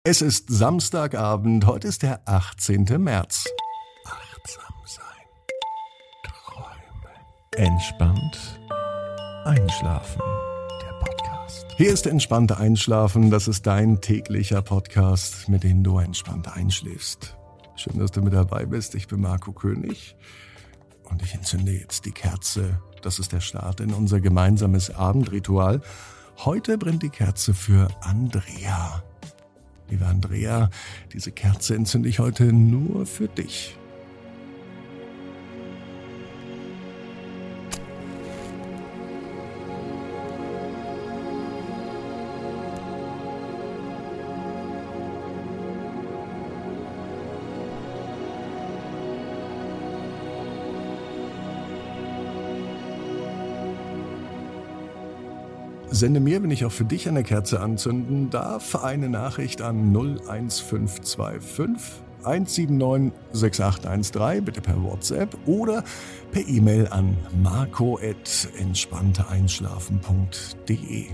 Es ist Samstagabend, heute ist der 18. März. Achtsam sein, träumen, entspannt einschlafen. Der Podcast. Hier ist Entspannt Einschlafen, das ist dein täglicher Podcast, mit dem du entspannt einschläfst. Schön, dass du mit dabei bist, ich bin Marco König und ich entzünde jetzt die Kerze. Das ist der Start in unser gemeinsames Abendritual. Heute brennt die Kerze für Andrea. Liebe Andrea, diese Kerze entzünde ich heute nur für dich. Sende mir, wenn ich auch für dich eine Kerze anzünden darf, eine Nachricht an 01525 179 6813, bitte per WhatsApp oder per E-Mail an marco@entspannteeinschlafen.de.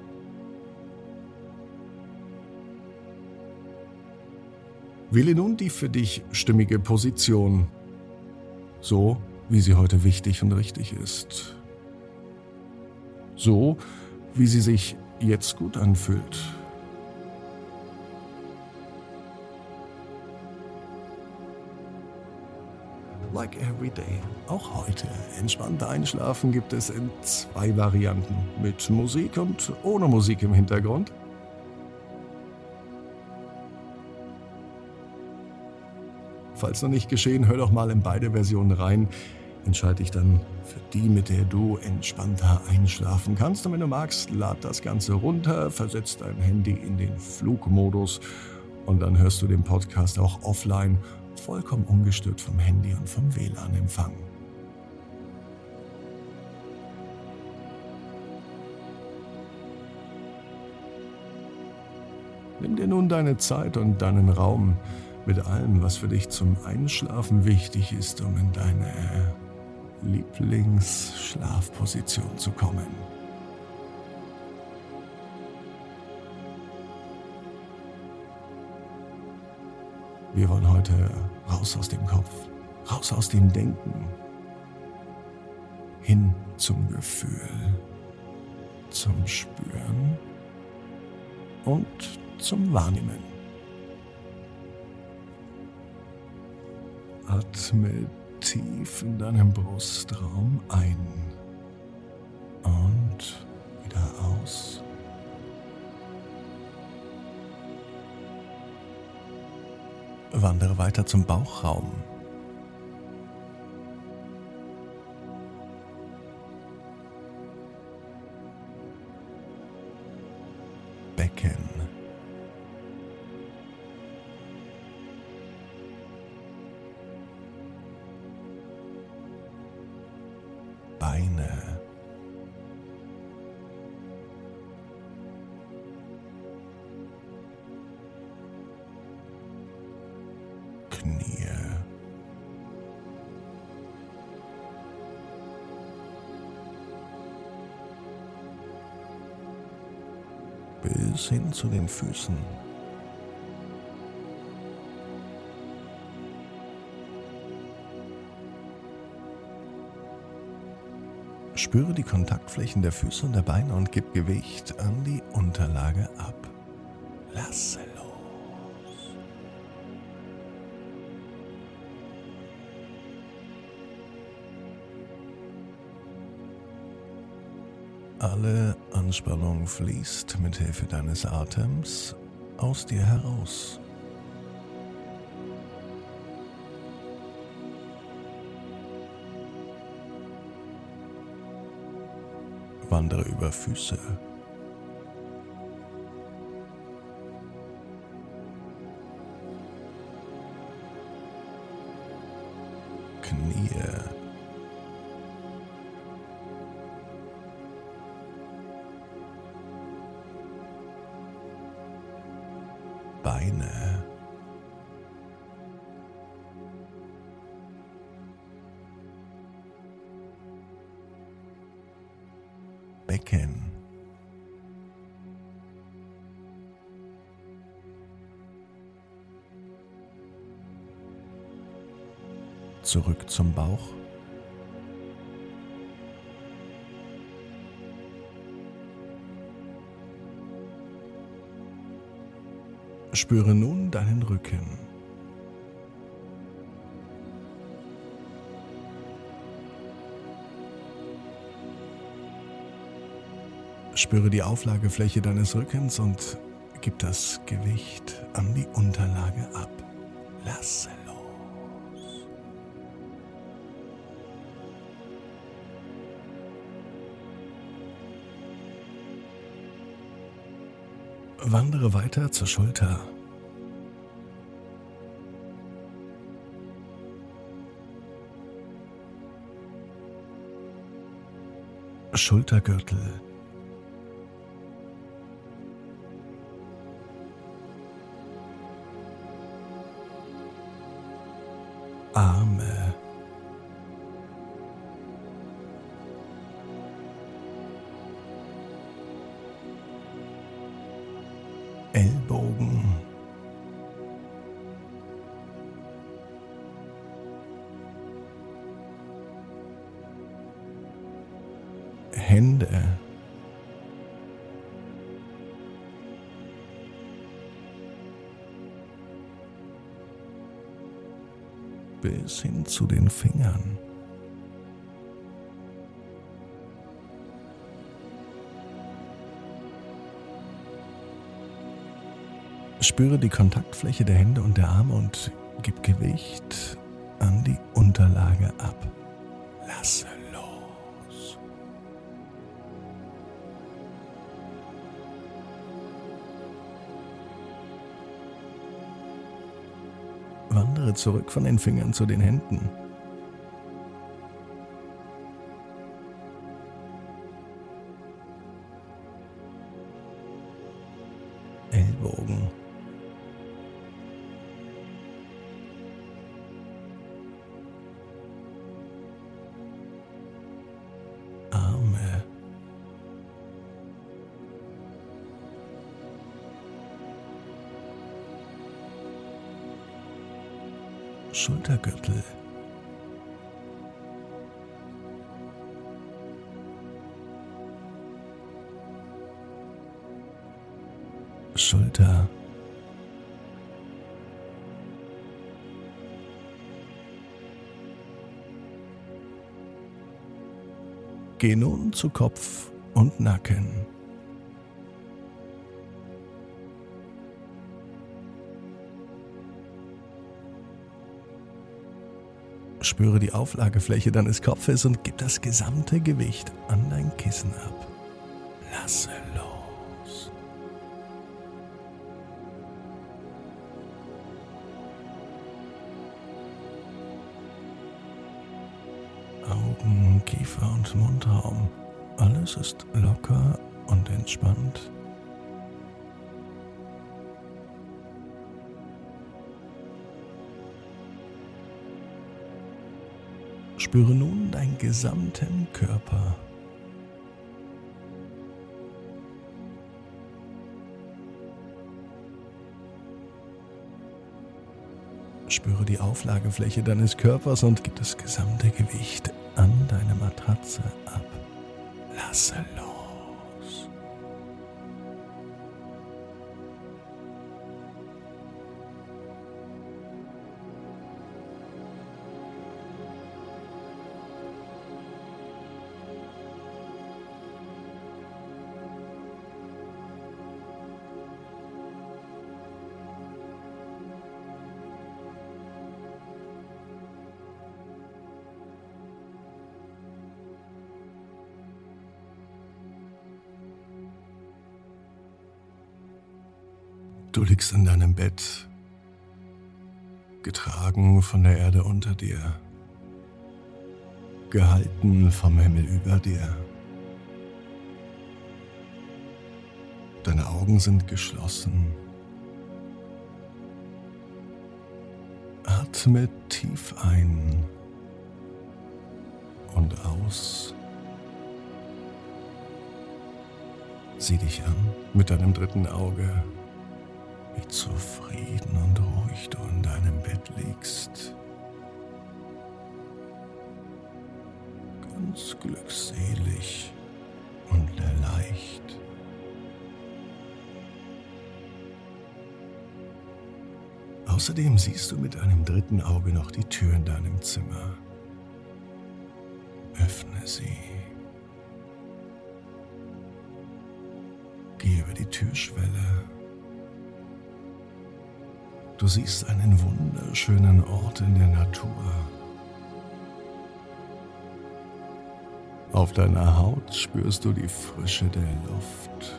Wähle nun die für dich stimmige Position, so wie sie heute wichtig und richtig ist. So wie sie sich jetzt gut anfühlt. Like every day, auch heute. Entspannte Einschlafen gibt es in 2 Varianten, mit Musik und ohne Musik im Hintergrund. Falls noch nicht geschehen, hör doch mal in beide Versionen rein. Entscheide dich dann für die, mit der du entspannter einschlafen kannst. Und wenn du magst, lad das Ganze runter, versetz dein Handy in den Flugmodus und dann hörst du den Podcast auch offline, vollkommen ungestört vom Handy und vom WLAN-Empfang. Nimm dir nun deine Zeit und deinen Raum mit allem, was für dich zum Einschlafen wichtig ist, um in deine Lieblingsschlafposition zu kommen. Wir wollen heute raus aus dem Kopf, raus aus dem Denken, hin zum Gefühl, zum Spüren und zum Wahrnehmen. Atme tief in deinem Brustraum ein und wieder aus. Wandere weiter zum Bauchraum. Becken. Beine. Knie. Bis hin zu den Füßen. Spüre die Kontaktflächen der Füße und der Beine und gib Gewicht an die Unterlage ab. Lasse los. Alle Anspannung fließt mit Hilfe deines Atems aus dir heraus. Wandere über Füße. Knie. Beine. Becken. zurück zum Bauch. Spüre nun deinen Rücken. Spüre die Auflagefläche deines Rückens und gib das Gewicht an die Unterlage ab. Lasse los. Wandere weiter zur Schulter. Schultergürtel. Arme. Ellbogen. Hände. Bis hin zu den Fingern. Spüre die Kontaktfläche der Hände und der Arme und gib Gewicht an die Unterlage ab. Lasse los. Wandere zurück von den Fingern zu den Händen. Ellbogen. Arme. Schultergürtel. Schulter. Geh nun zu Kopf und Nacken. Spüre die Auflagefläche deines Kopfes und gib das gesamte Gewicht an dein Kissen ab. Lasse los. Augen, Kiefer und Mundraum. Alles ist locker und entspannt. Spüre nun deinen gesamten Körper. Spüre die Auflagefläche deines Körpers und gib das gesamte Gewicht an deine Matratze ab. Lasse los. Du liegst in deinem Bett, getragen von der Erde unter dir, gehalten vom Himmel über dir. Deine Augen sind geschlossen. Atme tief ein und aus. Sieh dich an mit deinem dritten Auge, wie zufrieden und ruhig du in deinem Bett liegst. ganz glückselig und leicht. Außerdem siehst du mit einem dritten Auge noch die Tür in deinem Zimmer. Öffne sie. Geh über die Türschwelle. Du siehst einen wunderschönen Ort in der Natur. Auf deiner Haut spürst du die Frische der Luft.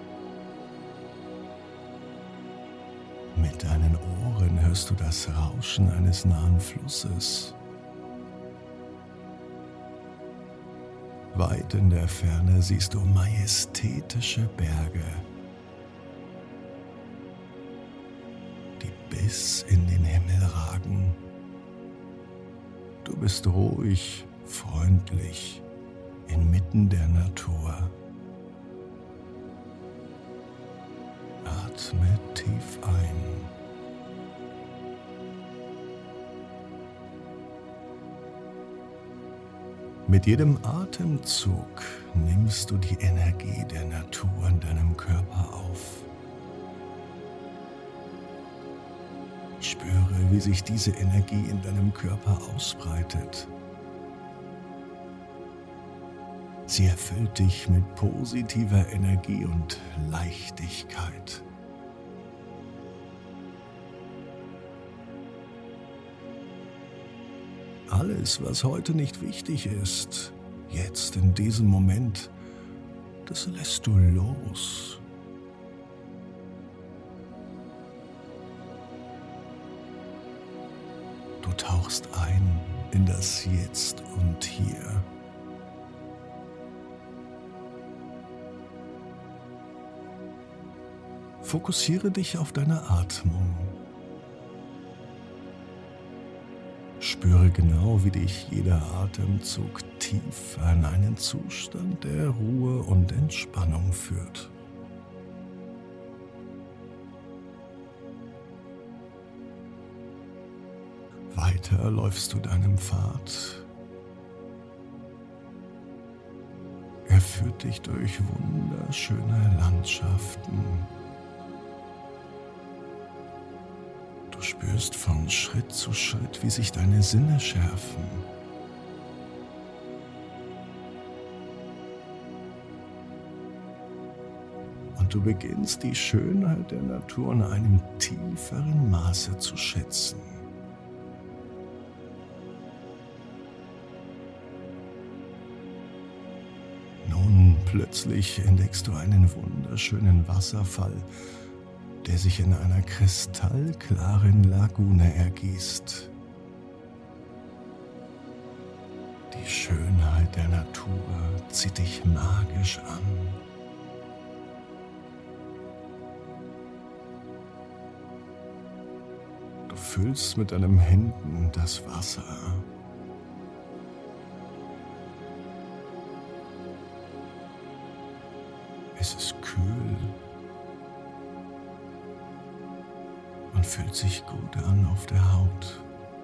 Mit deinen Ohren hörst du das Rauschen eines nahen Flusses. Weit in der Ferne siehst du majestätische Berge, die bis in den Himmel ragen. Du bist ruhig, freundlich, inmitten der Natur. Atme tief ein. Mit jedem Atemzug nimmst du die Energie der Natur in deinem Körper auf. Spüre, wie sich diese Energie in deinem Körper ausbreitet. Sie erfüllt dich mit positiver Energie und Leichtigkeit. Alles, was heute nicht wichtig ist, jetzt in diesem Moment, das lässt du los. Du tauchst ein in das Jetzt und Hier. Fokussiere dich auf deine Atmung. Spüre genau, wie dich jeder Atemzug tief an einen Zustand der Ruhe und Entspannung führt. Weiter läufst du deinem Pfad. Er führt dich durch wunderschöne Landschaften. Du spürst von Schritt zu Schritt, wie sich deine Sinne schärfen. Und du beginnst die Schönheit der Natur in einem tieferen Maße zu schätzen. Nun plötzlich entdeckst du einen wunderschönen Wasserfall, der sich in einer kristallklaren Lagune ergießt. Die Schönheit der Natur zieht dich magisch an. Du füllst mit deinen Händen das Wasser. Es ist kühl und fühlt sich gut an auf der Haut.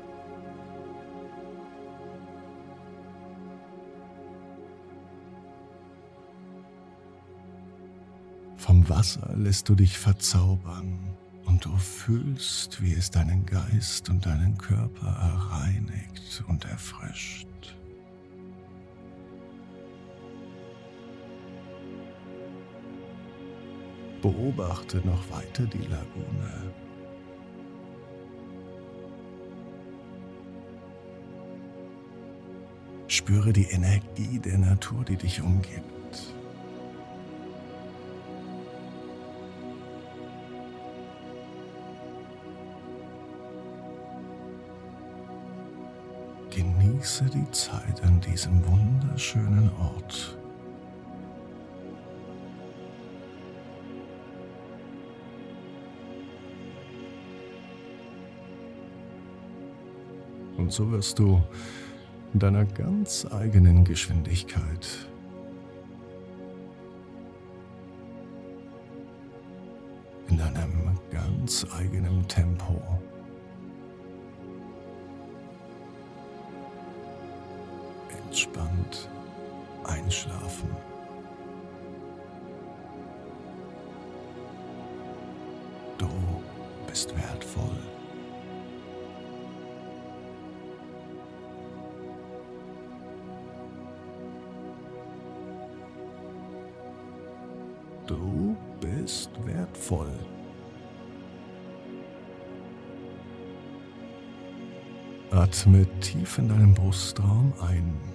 Vom Wasser lässt du dich verzaubern und du fühlst, wie es deinen Geist und deinen Körper reinigt und erfrischt. Beobachte noch weiter die Lagune. Spüre die Energie der Natur, die dich umgibt. Genieße die Zeit an diesem wunderschönen Ort. Und so wirst du in deiner ganz eigenen Geschwindigkeit in deinem ganz eigenen Tempo entspannt Einschlafen. Du bist wertvoll. Du bist wertvoll. Atme tief in deinen Brustraum ein